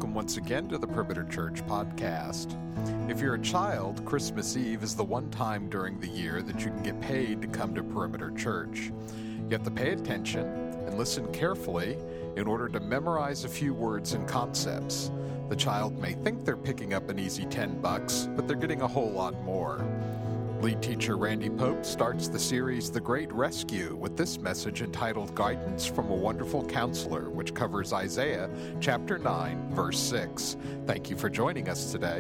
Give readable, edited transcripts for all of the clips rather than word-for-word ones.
welcome once again to the Perimeter Church podcast. If you're a child, Christmas Eve is the one time during the year that you can get paid to come to Perimeter Church. You have to pay attention and listen carefully in order to memorize a few words and concepts. The child may think they're picking up an easy $10, but they're getting a whole lot more. Lead teacher Randy Pope starts the series The Great Rescue with this message entitled Guidance from a Wonderful Counselor, which covers Isaiah chapter 9, verse 6. Thank you for joining us today.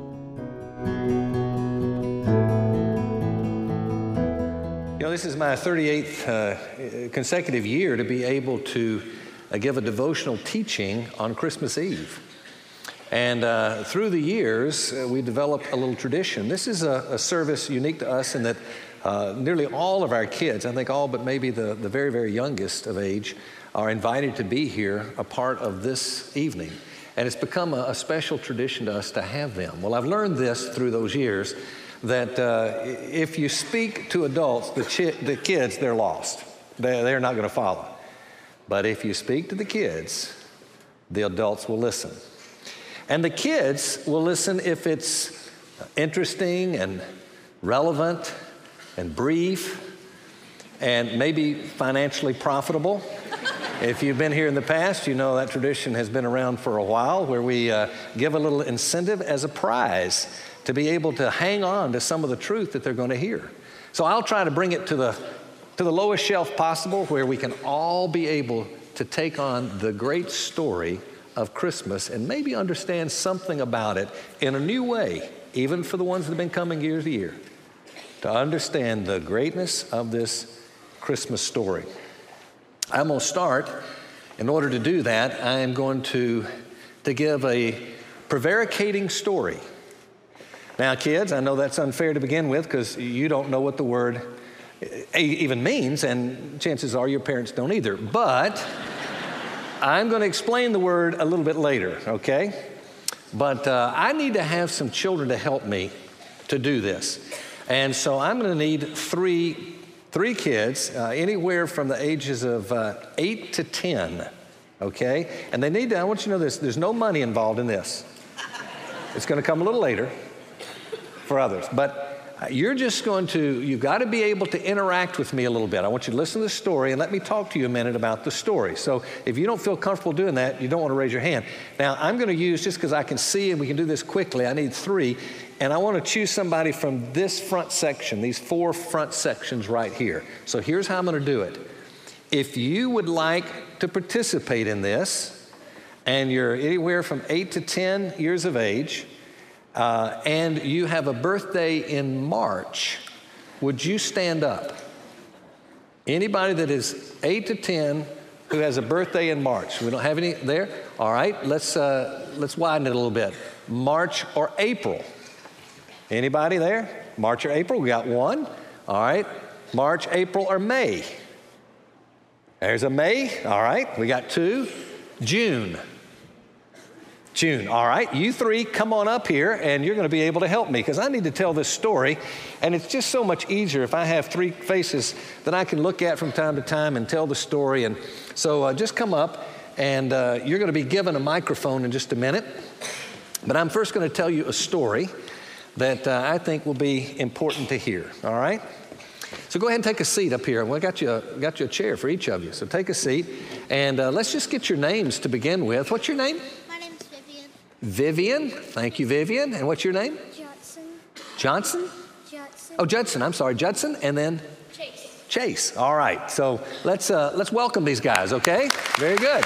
You know, this is my 38th consecutive year to be able to give a devotional teaching on Christmas Eve. And through the years, we developed a little tradition. This is a service unique to us in that nearly all of our kids, I think all but maybe the very, very youngest of age, are invited to be here, a part of this evening. And it's become a special tradition to us to have them. Well, I've learned this through those years, that if you speak to adults, the kids, they're lost. They're not going to follow. But if you speak to the kids, the adults will listen. And the kids will listen if it's interesting and relevant and brief and maybe financially profitable. If you've been here in the past, you know that tradition has been around for a while, where we give a little incentive as a prize to be able to hang on to some of the truth that they're going to hear. So I'll try to bring it to the lowest shelf possible, where we can all be able to take on the great story of Christmas and maybe understand something about it in a new way, even for the ones that have been coming year to year, to understand the greatness of this Christmas story. I'm going to start. In order to do that, I am going to give a prevaricating story. Now, kids, I know that's unfair to begin with because you don't know what the word even means, and chances are your parents don't either. But I'm going to explain the word a little bit later, okay? But I need to have some children to help me to do this. And so I'm going to need three kids, anywhere from the ages of 8 to 10, okay? And I want you to know this, there's no money involved in this. It's going to come a little later for others. But you've got to be able to interact with me a little bit. I want you to listen to the story and let me talk to you a minute about the story. So if you don't feel comfortable doing that, you don't want to raise your hand. Now, I'm going to use, just because I can see and we can do this quickly, I need 3. And I want to choose somebody from this front section, these 4 front sections right here. So here's how I'm going to do it. If you would like to participate in this, and you're anywhere from 8 to 10 years of age, and you have a birthday in March, would you stand up? Anybody that is 8 to 10 who has a birthday in March. We don't have any there? All right, let's widen it a little bit. March or April. Anybody there? March or April? We got 1. All right. March, April, or May? There's a May. All right. We got 2. June. All right, you 3 come on up here and you're going to be able to help me because I need to tell this story, and it's just so much easier if I have 3 faces that I can look at from time to time and tell the story. And so just come up, and you're going to be given a microphone in just a minute. But I'm first going to tell you a story that I think will be important to hear, all right? So go ahead and take a seat up here. Well, I got you a chair for each of you, so take a seat. And let's just get your names to begin with. What's your name? Vivian. Thank you, Vivian. And what's your name? Johnson? Oh, Judson. I'm sorry, Judson. And then? Chase. All right. So let's welcome these guys, okay? Very good.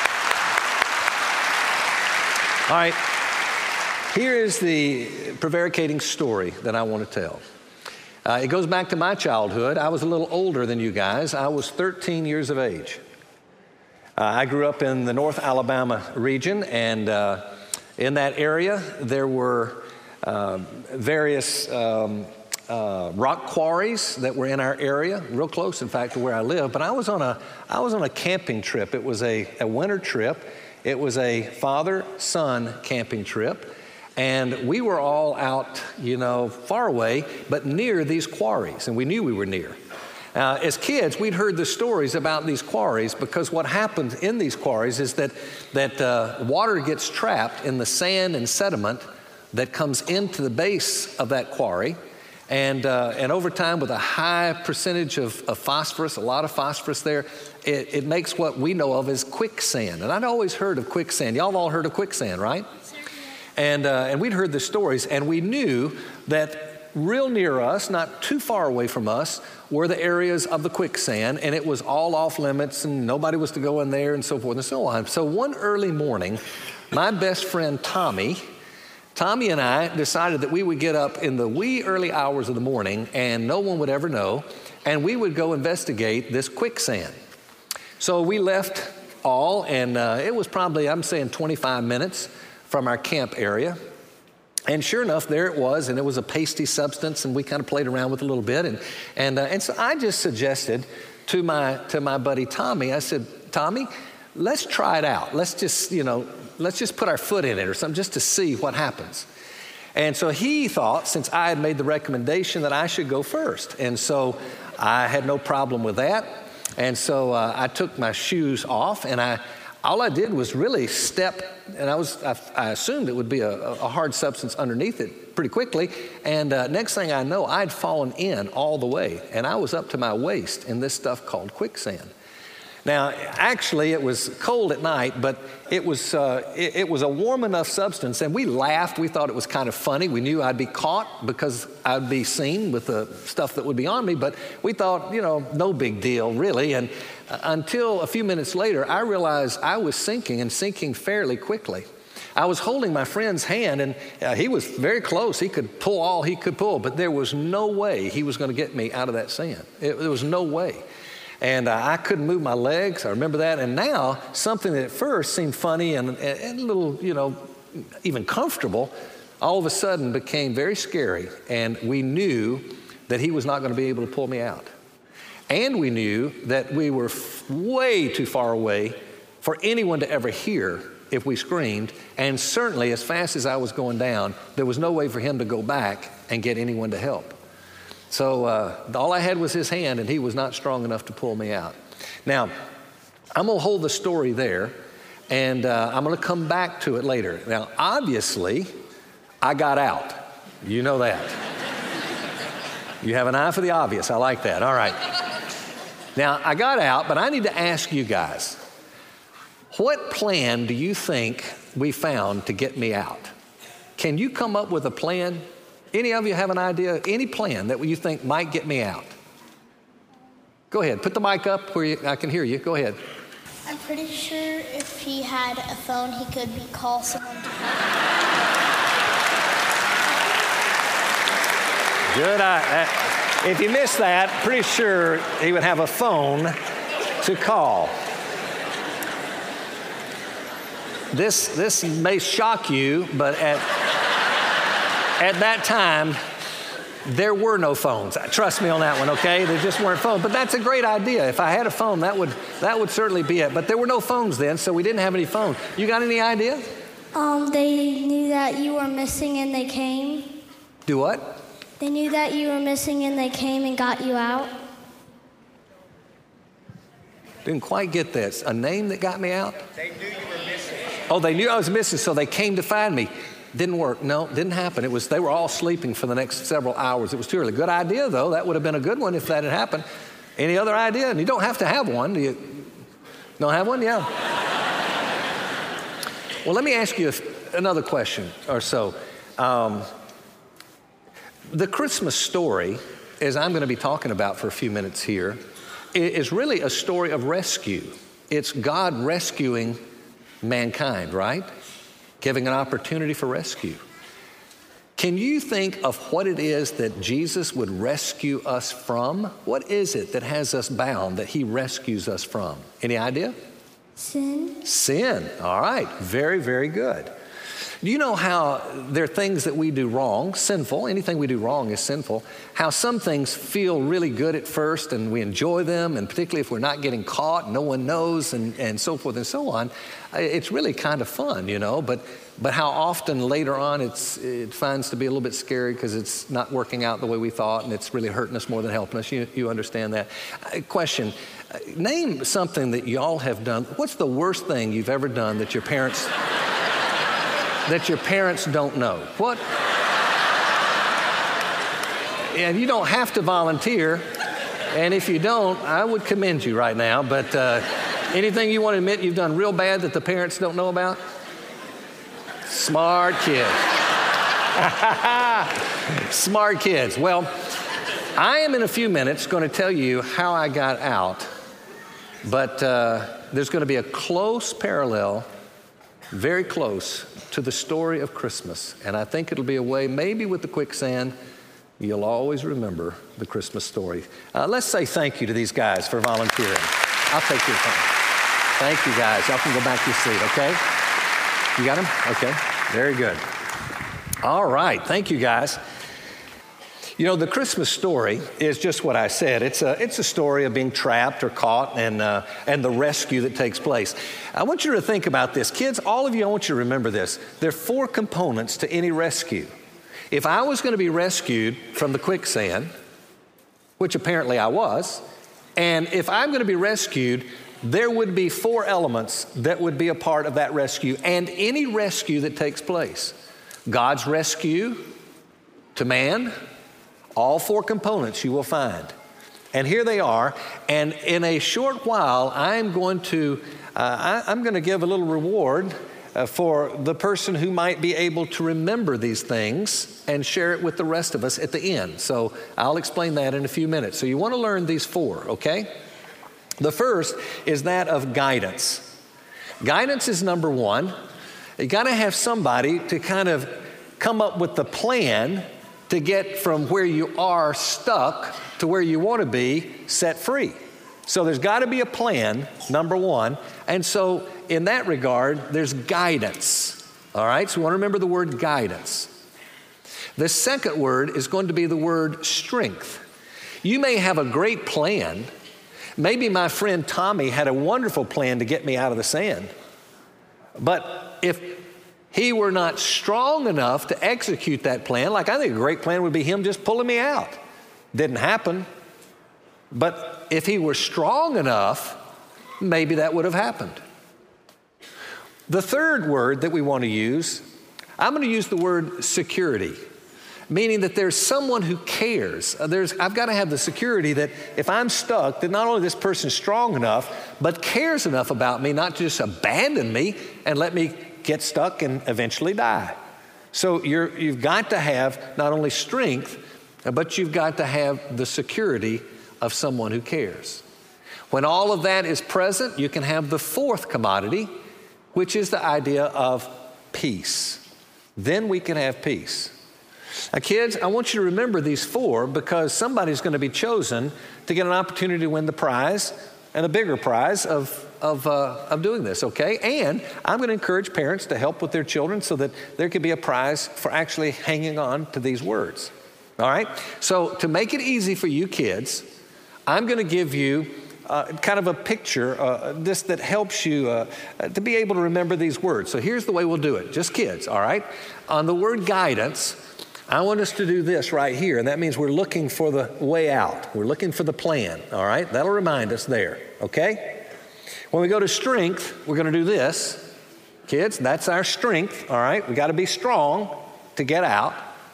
All right. Here is the prevaricating story that I want to tell. It goes back to my childhood. I was a little older than you guys. I was 13 years of age. I grew up in the North Alabama region, and in that area, there were various rock quarries that were in our area, real close, in fact, to where I live. But I was on a camping trip. It was a winter trip. It was a father-son camping trip. And we were all out, far away, but near these quarries. And we knew we were near. As kids, we'd heard the stories about these quarries because what happens in these quarries is that water gets trapped in the sand and sediment that comes into the base of that quarry. And over time, with a high percentage of phosphorus, a lot of phosphorus there, it makes what we know of as quicksand. And I'd always heard of quicksand. Y'all have all heard of quicksand, right? And we'd heard the stories, and we knew that real near us, not too far away from us, were the areas of the quicksand, and it was all off limits, and nobody was to go in there, and so forth and so on. So one early morning, my best friend Tommy and I decided that we would get up in the wee early hours of the morning, and no one would ever know, and we would go investigate this quicksand. So we left all, and it was probably, I'm saying 25 minutes from our camp area. And sure enough, there it was, and it was a pasty substance, and we kind of played around with it a little bit. And so I just suggested to my buddy Tommy, I said, Tommy, let's try it out. Let's just put our foot in it or something just to see what happens. And so he thought, since I had made the recommendation, that I should go first. And so I had no problem with that. And so I took my shoes off, and all I did was really step, and I assumed it would be a hard substance underneath it pretty quickly. And next thing I know, I'd fallen in all the way, and I was up to my waist in this stuff called quicksand. Now, actually, it was cold at night, but it was a warm enough substance, and we laughed. We thought it was kind of funny. We knew I'd be caught because I'd be seen with the stuff that would be on me, but we thought, no big deal, really. And until a few minutes later, I realized I was sinking fairly quickly. I was holding my friend's hand, and he was very close. He could pull all he could pull, but there was no way he was going to get me out of that sand. There was no way. And I couldn't move my legs. I remember that. And now, something that at first seemed funny and a little, even comfortable, all of a sudden became very scary. And we knew that he was not going to be able to pull me out. And we knew that we were way too far away for anyone to ever hear if we screamed. And certainly, as fast as I was going down, there was no way for him to go back and get anyone to help. So all I had was his hand, and he was not strong enough to pull me out. Now, I'm going to hold the story there, and I'm going to come back to it later. Now, obviously, I got out. You know that. You have an eye for the obvious. I like that. All right. Now, I got out, but I need to ask you guys, what plan do you think we found to get me out? Can you come up with a plan? Any of you have an idea, any plan that you think might get me out? Go ahead, put the mic up where I can hear you. Go ahead. I'm pretty sure if he had a phone, he could call someone to help. Good. If you missed that, pretty sure he would have a phone to call. This may shock you, but at that time, there were no phones. Trust me on that one, okay? There just weren't phones. But that's a great idea. If I had a phone, that would certainly be it. But there were no phones then, so we didn't have any phones. You got any idea? They knew that you were missing and they came. Do what? They knew that you were missing and they came and got you out. Didn't quite get this. A name that got me out? They knew you were missing. Oh, they knew I was missing, so they came to find me. Didn't work. No, didn't happen. They were all sleeping for the next several hours. It was too early. Good idea, though. That would have been a good one if that had happened. Any other idea? And you don't have to have one. Do you? Don't have one? Yeah. Well, let me ask you another question or so. The Christmas story, as I'm going to be talking about for a few minutes here, is really a story of rescue. It's God rescuing mankind, right? Giving an opportunity for rescue. Can you think of what it is that Jesus would rescue us from? What is it that has us bound that he rescues us from? Any idea? Sin. Sin. All right. Very, very good. Do you know how there are things that we do wrong, sinful, anything we do wrong is sinful, how some things feel really good at first and we enjoy them, and particularly if we're not getting caught, no one knows, and so forth and so on, it's really kind of fun, but how often later on it finds to be a little bit scary because it's not working out the way we thought and it's really hurting us more than helping us. You understand that. Question, name something that y'all have done. What's the worst thing you've ever done that your parents don't know? What? And you don't have to volunteer, and if you don't, I would commend you right now, but anything you want to admit you've done real bad that the parents don't know about? Smart kids. Smart kids. Well, I am in a few minutes going to tell you how I got out, but there's going to be a close parallel, very close to the story of Christmas. And I think it'll be a way, maybe with the quicksand, you'll always remember the Christmas story. Let's say thank you to these guys for volunteering. I'll take your time. Thank you, guys. Y'all can go back to your seat, okay? You got them? Okay, very good. All right, thank you, guys. The Christmas story is just what I said. It's a story of being trapped or caught and the rescue that takes place. I want you to think about this. Kids, all of you, I want you to remember this. There are 4 components to any rescue. If I was going to be rescued from the quicksand, which apparently I was, and if I'm going to be rescued, there would be 4 elements that would be a part of that rescue and any rescue that takes place. God's rescue to man, all 4 components you will find. And here they are. And in a short while, I'm going to give a little reward for the person who might be able to remember these things and share it with the rest of us at the end. So I'll explain that in a few minutes. So you want to learn these 4, okay? The first is that of guidance. Guidance is number 1. You got to have somebody to kind of come up with the plan to get from where you are stuck to where you want to be set free. So there's got to be a plan, number 1. And so in that regard, there's guidance. All right, so we want to remember the word guidance. The second word is going to be the word strength. You may have a great plan. Maybe my friend Tommy had a wonderful plan to get me out of the sand. But if he were not strong enough to execute that plan, like I think a great plan would be him just pulling me out. Didn't happen. But if he were strong enough, maybe that would have happened. The third word that we want to use, I'm going to use the word security, meaning that there's someone who cares. I've got to have the security that if I'm stuck, that not only this person's strong enough, but cares enough about me, not to just abandon me and let me get stuck and eventually die. So you've got to have not only strength, but you've got to have the security of someone who cares. When all of that is present, you can have the 4th commodity, which is the idea of peace. Then we can have peace. Now, kids, I want you to remember these 4 because somebody's going to be chosen to get an opportunity to win the prize and a bigger prize of doing this, okay? And I'm going to encourage parents to help with their children so that there could be a prize for actually hanging on to these words. All right? So to make it easy for you kids, I'm going to give you kind of a picture that helps you to be able to remember these words. So here's the way we'll do it. Just kids, all right? On the word guidance, I want us to do this right here, and that means we're looking for the way out. We're looking for the plan, all right? That'll remind us there, okay? When we go to strength, we're going to do this. Kids, that's our strength, all right? We got to be strong to get out.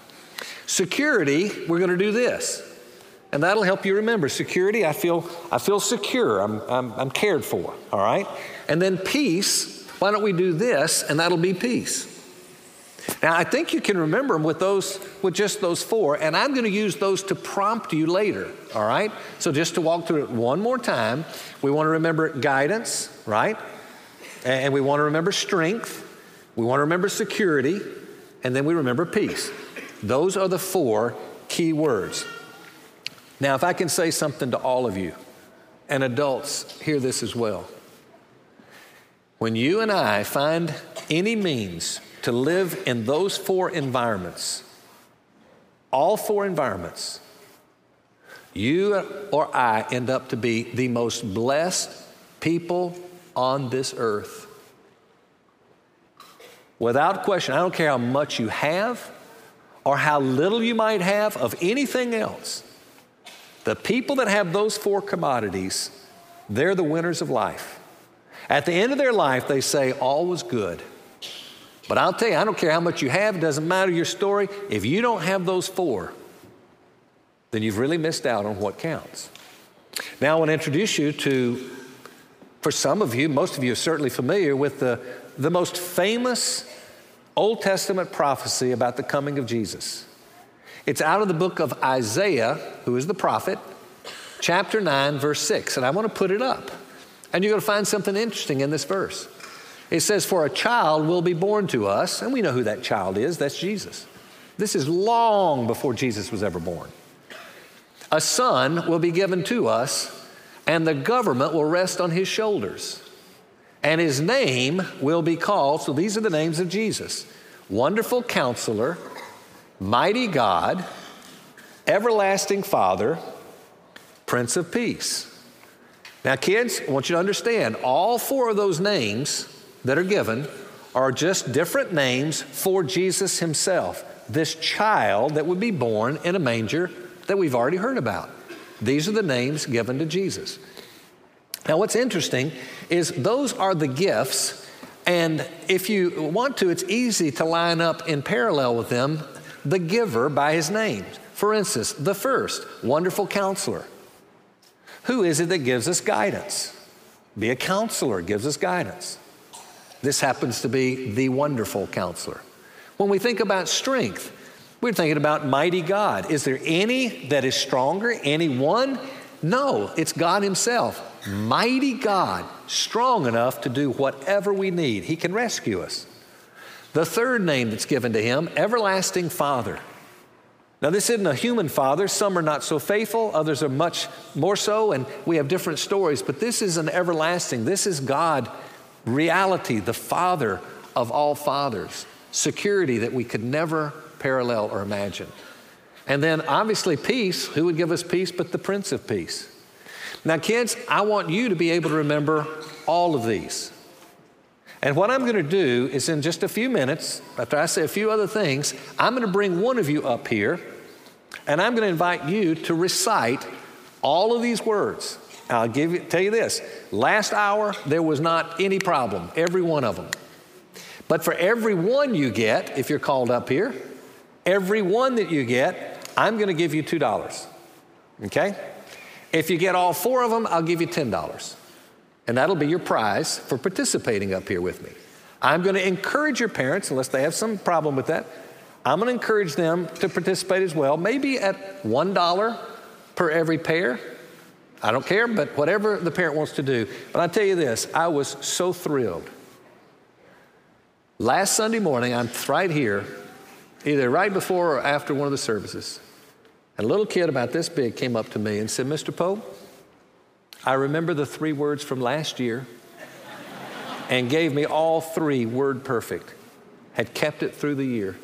Security, we're going to do this. And that'll help you remember. Security, I feel secure. I'm cared for, all right? And then peace, why don't we do this, and that'll be peace. Now, I think you can remember them with just those 4, and I'm going to use those to prompt you later, all right? So just to walk through it one more time, we want to remember guidance, right? And we want to remember strength. We want to remember security, and then we remember peace. Those are the 4 key words. Now, if I can say something to all of you, and adults hear this as well. When you and I find any means to live in those 4 environments, all 4 environments, you or I end up to be the most blessed people on this earth. Without question, I don't care how much you have or how little you might have of anything else. The people that have those 4 commodities, they're the winners of life. At the end of their life, they say, all was good. But I'll tell you, I don't care how much you have, it doesn't matter your story. If you don't have those 4, then you've really missed out on what counts. Now I want to introduce you to, for some of you, most of you are certainly familiar with the most famous Old Testament prophecy about the coming of Jesus. It's out of the book of Isaiah, who is the prophet, chapter 9, verse 6. And I want to put it up. And you're going to find something interesting in this verse. It says, for a child will be born to us, and we know who that child is. That's Jesus. This is long before Jesus was ever born. A son will be given to us, and the government will rest on his shoulders. And his name will be called, so these are the names of Jesus, Wonderful Counselor, Mighty God, Everlasting Father, Prince of Peace. Now, kids, I want you to understand, all 4 of those names that are given are just different names for Jesus himself, this child that would be born in a manger that we've already heard about. These are the names given to Jesus. Now, what's interesting is those are the gifts, and if you want to, it's easy to line up in parallel with them the giver by his name. For instance, the first, Wonderful Counselor. Who is it that gives us guidance? Be a counselor, gives us guidance. This happens to be the Wonderful Counselor. When we think about strength, we're thinking about Mighty God. Is there any that is stronger? Anyone? No, it's God himself. Mighty God, strong enough to do whatever we need. He can rescue us. The third name that's given to him, Everlasting Father. Now, this isn't a human father. Some are not so faithful. Others are much more so, and we have different stories. But this is an everlasting. This is God, reality, the Father of all fathers. Security that we could never parallel or imagine. And then, obviously, peace. Who would give us peace but the Prince of Peace? Now, kids, I want you to be able to remember all of these. And what I'm going to do is in just a few minutes, after I say a few other things, I'm going to bring one of you up here, and I'm going to invite you to recite all of these words. I'll tell you this. Last hour, there was not any problem, every one of them. But for every one you get, if you're called up here, every one that you get, I'm going to give you $2. Okay? If you get all 4 of them, I'll give you $10. And that'll be your prize for participating up here with me. I'm going to encourage your parents, unless they have some problem with that, I'm going to encourage them to participate as well, maybe at $1 per every pair. I don't care, but whatever the parent wants to do. But I'll tell you this, I was so thrilled. Last Sunday morning, I'm right here, either right before or after one of the services. And a little kid about this big came up to me and said, Mr. Pope, I remember the 3 words from last year and gave me all 3 word perfect, had kept it through the year.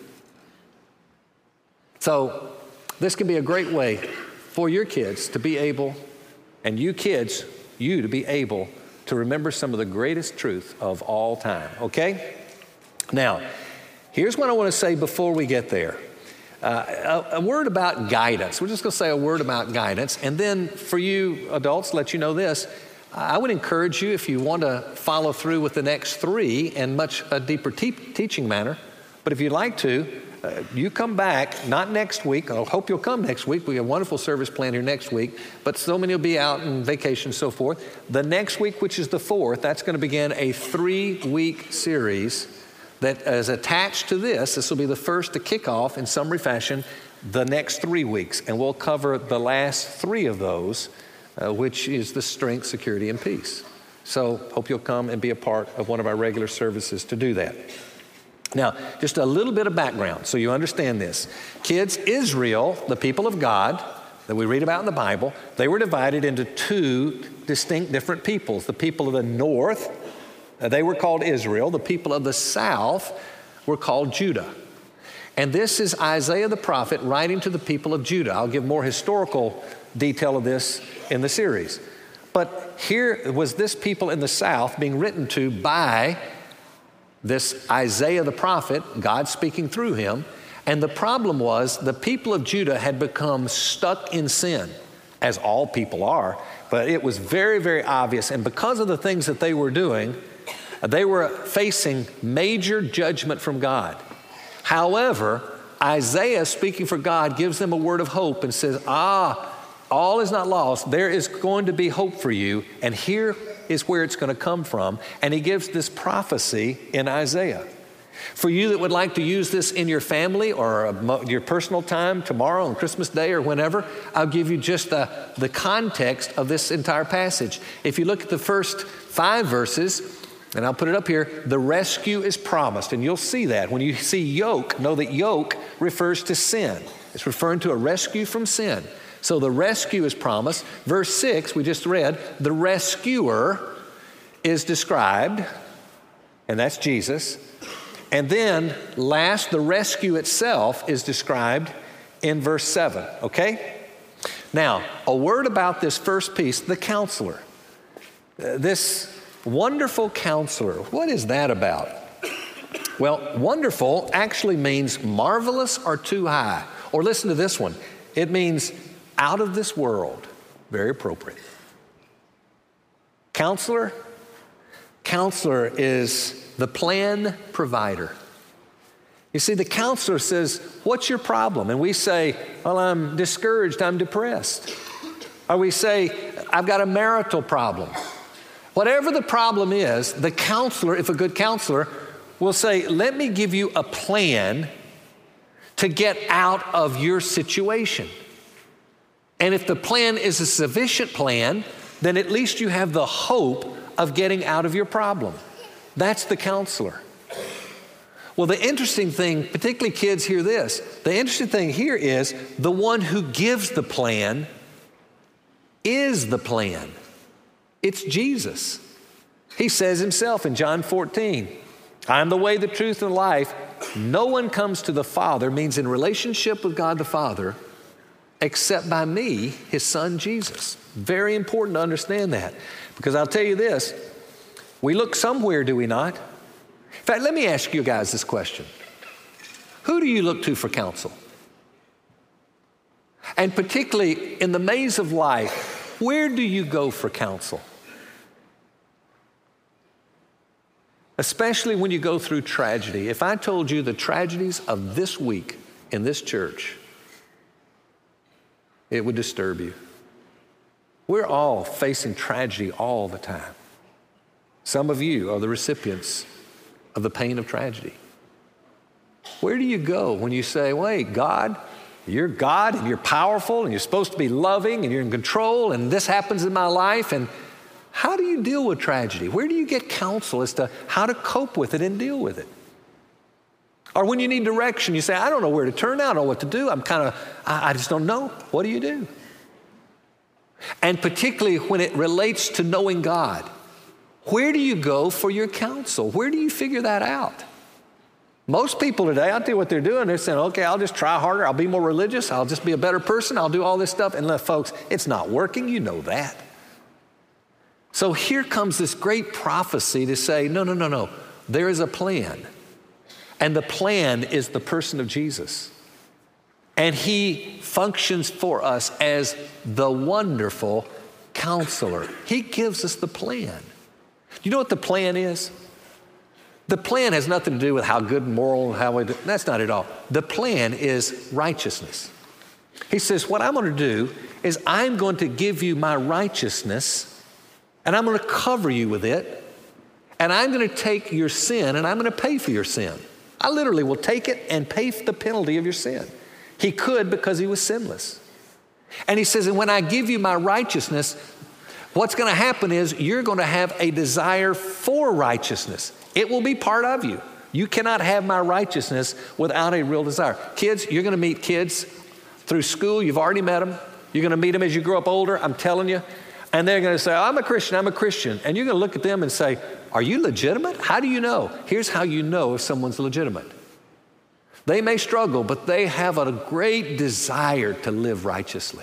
So this can be a great way for your kids to be able, and you kids, you to be able to remember some of the greatest truth of all time, okay? Now, here's what I want to say before we get there. A word about guidance. We're just going to say a word about guidance. And then for you adults, let you know this. I would encourage you, if you want to follow through with the next 3 in much a deeper teaching manner, but if you'd like to, you come back, not next week. I hope you'll come next week. We have a wonderful service planned here next week, but so many will be out on vacation and so forth. The next week, which is the 4th, that's going to begin a 3-week series that is attached to this. This will be the first to kick off in summary fashion the next 3 weeks. And we'll cover the last 3 of those, which is the strength, security, and peace. So hope you'll come and be a part of one of our regular services to do that. Now, just a little bit of background so you understand this. Kids, Israel, the people of God that we read about in the Bible, they were divided into 2 distinct different peoples. The people of the north, they were called Israel. The people of the south were called Judah. And this is Isaiah the prophet writing to the people of Judah. I'll give more historical detail of this in the series. But here was this people in the south being written to by this Isaiah the prophet, God speaking through him. And the problem was the people of Judah had become stuck in sin, as all people are. But it was very, very obvious. And because of the things that they were doing, they were facing major judgment from God. However, Isaiah, speaking for God, gives them a word of hope and says, all is not lost. There is going to be hope for you. And here is where it's going to come from. And he gives this prophecy in Isaiah. For you that would like to use this in your family or your personal time tomorrow on Christmas Day or whenever, I'll give you just the context of this entire passage. If you look at the first 5 verses, and I'll put it up here, the rescue is promised. And you'll see that. When you see yoke, know that yoke refers to sin. It's referring to a rescue from sin. So the rescue is promised. Verse 6, we just read, the rescuer is described, and that's Jesus. And then last, the rescue itself is described in verse 7, okay? Now, a word about this first piece, the counselor. This wonderful counselor, what is that about? Well, wonderful actually means marvelous or too high. Or listen to this one. It means out of this world. Very appropriate. Counselor is the plan provider. You see, the counselor says, what's your problem? And we say, well, I'm discouraged, I'm depressed. Or we say, I've got a marital problem. Whatever the problem is, the counselor, if a good counselor, will say, let me give you a plan to get out of your situation. And if the plan is a sufficient plan, then at least you have the hope of getting out of your problem. That's the counselor. Well, the interesting thing, particularly kids hear this, the interesting thing here is the one who gives the plan is the plan. It's Jesus. He says himself in John 14, I am the way, the truth, and life. No one comes to the Father, means in relationship with God the Father, except by me, his son Jesus. Very important to understand that. Because I'll tell you this, we look somewhere, do we not? In fact, let me ask you guys this question. Who do you look to for counsel? And particularly in the maze of life, where do you go for counsel? Especially when you go through tragedy. If I told you the tragedies of this week in this church, it would disturb you. We're all facing tragedy all the time. Some of you are the recipients of the pain of tragedy. Where do you go when you say, wait, God, you're God and you're powerful and you're supposed to be loving and you're in control and this happens in my life, and how do you deal with tragedy? Where do you get counsel as to how to cope with it and deal with it? Or when you need direction, you say, I don't know where to turn, I don't know what to do. I just don't know. What do you do? And particularly when it relates to knowing God, where do you go for your counsel? Where do you figure that out? Most people today, I'll tell you what they're doing. They're saying, okay, I'll just try harder. I'll be more religious. I'll just be a better person. I'll do all this stuff. And folks, it's not working. You know that. So here comes this great prophecy to say, no. There is a plan. And the plan is the person of Jesus. And he functions for us as the wonderful counselor. He gives us the plan. Do you know what the plan is? The plan has nothing to do with how good and moral, that's not at all. The plan is righteousness. He says, what I'm going to do is I'm going to give you my righteousness and I'm going to cover you with it, and I'm going to take your sin and I'm going to pay for your sin. I literally will take it and pay for the penalty of your sin. He could because he was sinless. And he says, and when I give you my righteousness, what's going to happen is you're going to have a desire for righteousness. It will be part of you. You cannot have my righteousness without a real desire. Kids, you're going to meet kids through school. You've already met them. You're going to meet them as you grow up older. I'm telling you, And they're going to say, I'm a Christian, I'm a Christian. And you're going to look at them and say, are you legitimate? How do you know? Here's how you know if someone's legitimate. They may struggle, but they have a great desire to live righteously.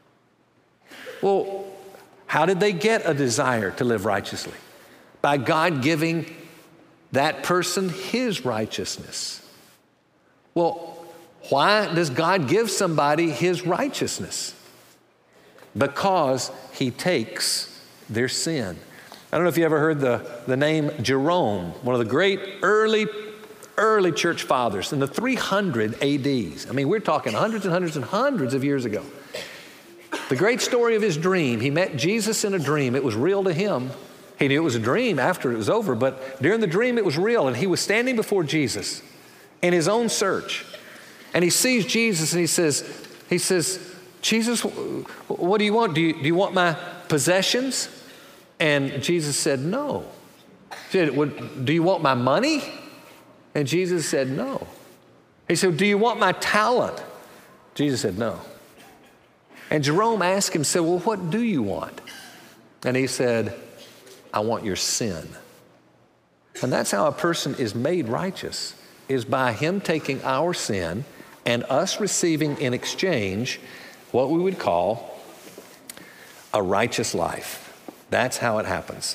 Well, how did they get a desire to live righteously? By God giving that person his righteousness. Well, why does God give somebody his righteousness? Because he takes their sin. I don't know if you ever heard the name Jerome, one of the great early church fathers in the 300 ADs. I mean, we're talking hundreds and hundreds and hundreds of years ago. The great story of his dream. He met Jesus in a dream. It was real to him. He knew it was a dream after it was over, but during the dream it was real. And he was standing before Jesus in his own search. And he sees Jesus and he says, Jesus, what do you want? Do you want my possessions? And Jesus said, no. He said, do you want my money? And Jesus said, no. He said, do you want my talent? Jesus said, no. And Jerome asked him, said, well, what do you want? And he said, I want your sin. And that's how a person is made righteous, is by him taking our sin and us receiving in exchange what we would call a righteous life. That's how it happens.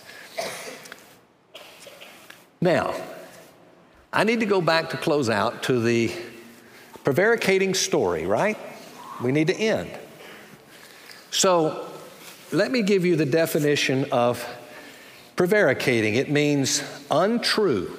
Now, I need to go back to close out to the prevaricating story, right? We need to end. So let me give you the definition of prevaricating. It means untrue.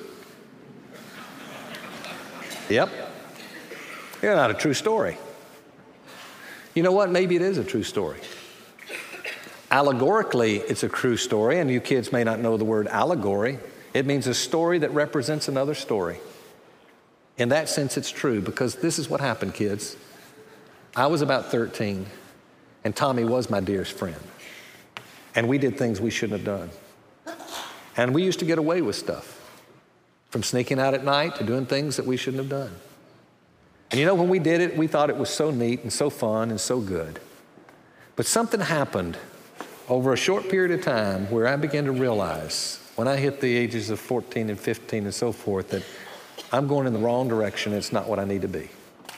Yep. You're not a true story. You know what? Maybe it is a true story. Allegorically, it's a true story, and you kids may not know the word allegory. It means a story that represents another story. In that sense, it's true, because this is what happened, kids. I was about 13, and Tommy was my dearest friend. And we did things we shouldn't have done. And we used to get away with stuff, from sneaking out at night to doing things that we shouldn't have done. And you know, when we did it, we thought it was so neat and so fun and so good. But something happened over a short period of time where I began to realize, when I hit the ages of 14 and 15 and so forth, that I'm going in the wrong direction. It's not what I need to be.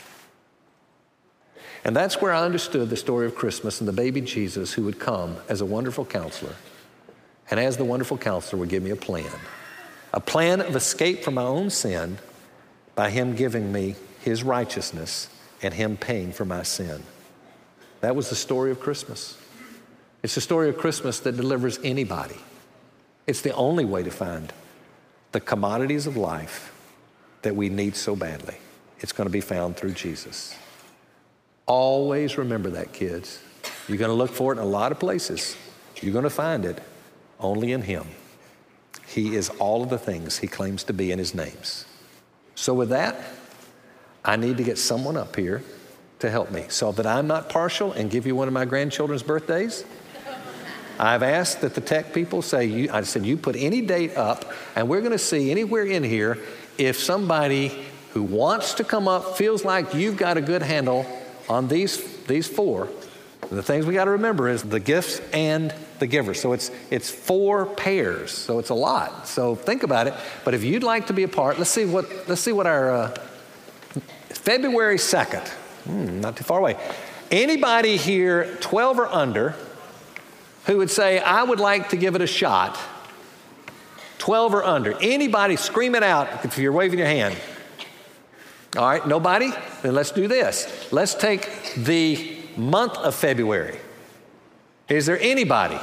And that's where I understood the story of Christmas and the baby Jesus who would come as a wonderful counselor. And as the wonderful counselor would give me a plan of escape from my own sin by him giving me his righteousness and him paying for my sin. That was the story of Christmas. It's the story of Christmas that delivers anybody. It's the only way to find the commodities of life that we need so badly. It's going to be found through Jesus. Always remember that, kids. You're going to look for it in a lot of places. You're going to find it only in him. He is all of the things he claims to be in his names. So with that, I need to get someone up here to help me so that I'm not partial and give you one of my grandchildren's birthdays. I've asked that the tech people say, I said, you put any date up, and we're going to see anywhere in here if somebody who wants to come up feels like you've got a good handle on these four. The things we got to remember is the gifts and the giver. So it's 4 pairs. So it's a lot. So think about it. But if you'd like to be a part, let's see what our February 2nd. Not too far away. Anybody here 12 or under who would say, I would like to give it a shot? 12 or under. Anybody, scream it out if you're waving your hand. All right, nobody? Then let's do this. Let's take the month of February. Is there anybody?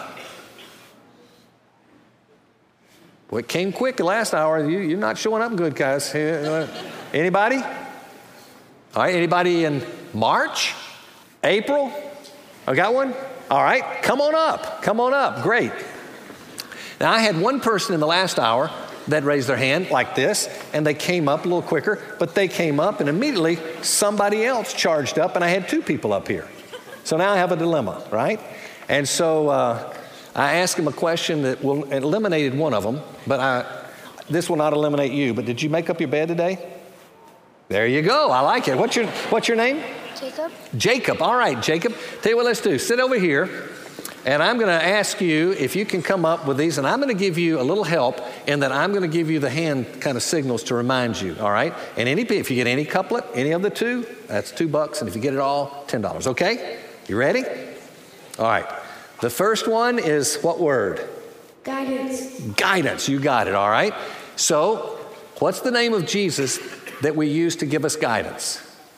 Well, it came quick the last hour. You're not showing up good, guys. Anybody? All right, anybody in March? April? I got one? All right, come on up. Come on up. Great. Now, I had one person in the last hour that raised their hand like this, and they came up a little quicker, but they came up, and immediately somebody else charged up, and I had 2 people up here. So now I have a dilemma, right? And so I asked him a question that eliminated one of them, but this will not eliminate you. But did you make up your bed today? There you go. I like it. What's your name? Jacob. Jacob. All right, Jacob. Tell you what let's do. Sit over here. And I'm going to ask you if you can come up with these, and I'm going to give you a little help in that I'm going to give you the hand kind of signals to remind you, all right? And if you get any couplet, any of the two, that's $2, and if you get it all, $10, okay? You ready? All right. The first one is what word? Guidance. Guidance, you got it, all right? So, what's the name of Jesus that we use to give us guidance?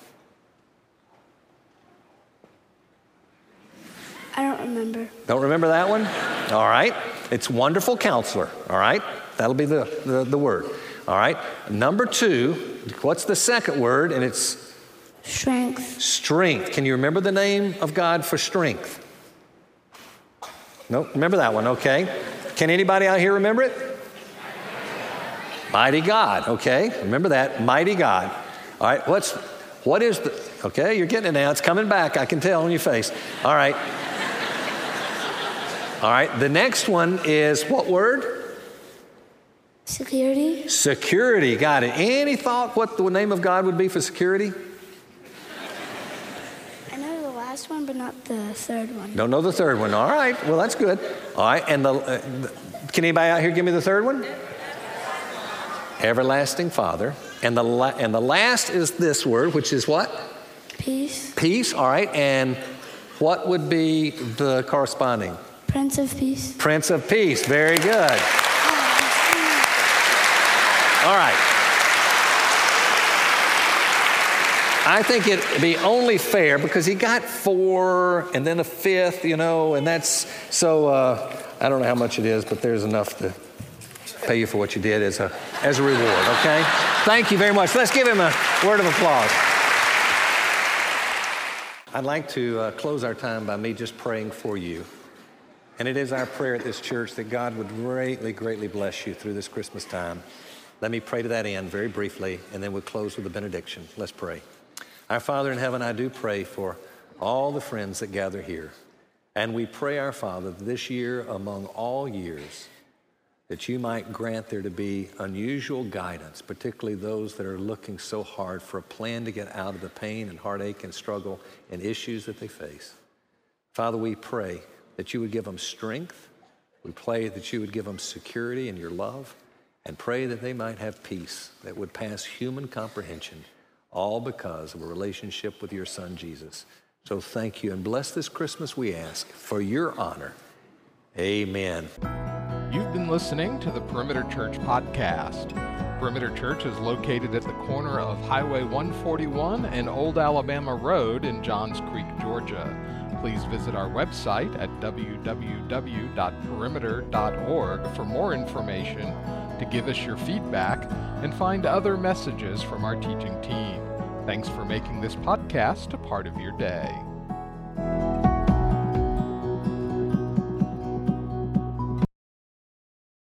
I don't remember. Don't remember that one? All right. It's Wonderful Counselor, all right? That'll be the word, all right? Number 2, what's the second word? And it's? Strength. Strength. Can you remember the name of God for strength? Nope, remember that one, okay. Can anybody out here remember it? Mighty God, okay. Remember that, mighty God. All right, what is the, okay, you're getting it now. It's coming back, I can tell on your face. All right. All right, the next one is what word? Security. Security, got it. Any thought what the name of God would be for security? I know the last one, but not the third one. Don't know the third one. All right, well, that's good. All right, and can anybody out here give me the third one? Everlasting Father. And the last is this word, which is what? Peace. Peace, all right. And what would be the corresponding? Prince of Peace. Prince of Peace, very good. All right. I think it'd be only fair because he got 4 and then a 5th, and that's, so I don't know how much it is, but there's enough to pay you for what you did as a reward, okay? Thank you very much. Let's give him a word of applause. I'd like to close our time by me just praying for you. And it is our prayer at this church that God would greatly, greatly bless you through this Christmas time. Let me pray to that end very briefly, and then we'll close with a benediction. Let's pray. Our Father in heaven, I do pray for all the friends that gather here. And we pray, our Father, this year among all years, that you might grant there to be unusual guidance, particularly those that are looking so hard for a plan to get out of the pain and heartache and struggle and issues that they face. Father, we pray that you would give them strength. We pray that you would give them security in your love, and pray that they might have peace that would pass human comprehension, all because of a relationship with your Son, Jesus. So thank you, and bless this Christmas, we ask, for your honor. Amen. You've been listening to the Perimeter Church podcast. Perimeter Church is located at the corner of Highway 141 and Old Alabama Road in Johns Creek, Georgia. Please visit our website at www.perimeter.org for more information, to give us your feedback, and find other messages from our teaching team. Thanks for making this podcast a part of your day.